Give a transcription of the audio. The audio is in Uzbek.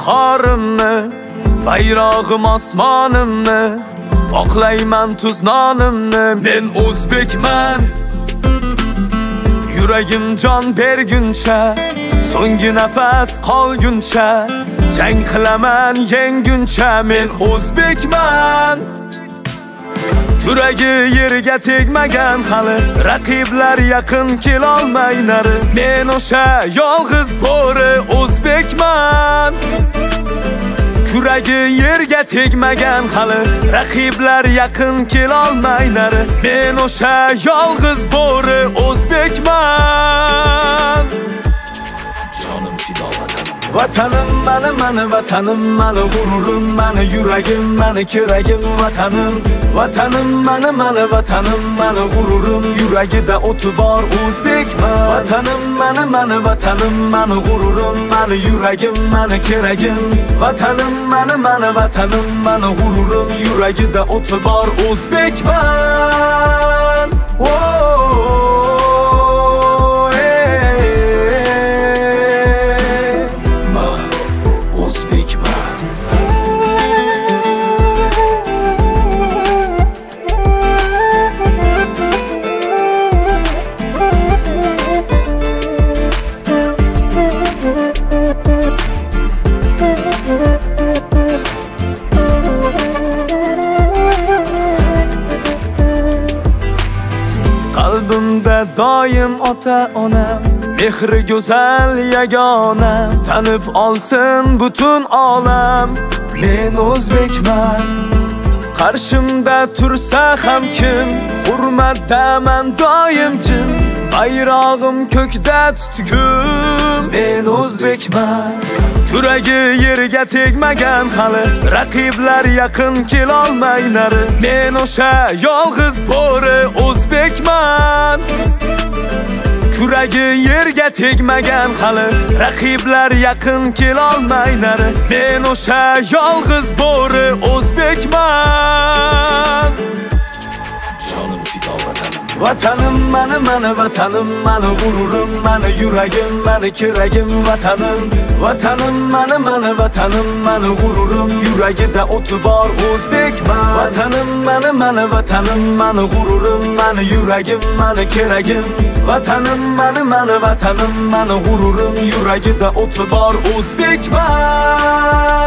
iftihorimni, bayrog'im osmonimni, oqlayman tuz nonimni. Men o'zbekman, yuragim jon berguncha, so'nggi nafas qolguncha, jang qilaman yenguncha. Men o'zbekman, yuragi yerga tegmagan hali, raqiblar yaqin kelolmay nari. Men o'sha yolg'iz bo'ri o'zbekman, yuragi yerga tegmagan hali, raqiblar yaqin kelolmay nari. Men o'sha yolg'iz bo'ri o'zbekman. Jonim fido vatanim, vatanim mani vatanim, mani g'ururim, mani yuragim, mani keragim vatanim. Vatanim mani vatanim, mani g'ururim, yuragida o'ti bor o'zbekman. Vatanim mani vatanim, mani g'ururim, mani yuragim, mani keragim. Vatanim mani vatanim, mani g'ururim, yuragida o'ti bor o'zbekman. Qalbimda doim ota-onam, mehri go'zal yagona, tanib olsin butun olam. Men o'zbekman, qarshimda tursa ham kim, hurmatdaman doim jim, bayrog'im ko'kda tutgum. Men o'zbekman, yuragi yerga tegmagan hali, raqiblar yaqin kelolmay nari. Men o'sha yolg'iz bo'ri o'zbekman, yuragi yerga tegmagan hali, raqiblar yaqin kelolmay nari. Men o'sha yolg'iz bo'ri o'zbekman. Jonim fido vatanim, vatanim mani vatanim, mani g'ururim, mani yuragim, mani keragim vatanim. Vatanim mani vatanim, mani g'ururim, yuragida o'ti bor o'zbekman. Vatanim mani vatanim, mani g'ururim, mani yuragim, mani keragim. Vatanim mani vatanim, mani g'ururim, yuragida o'ti bor o'zbekman.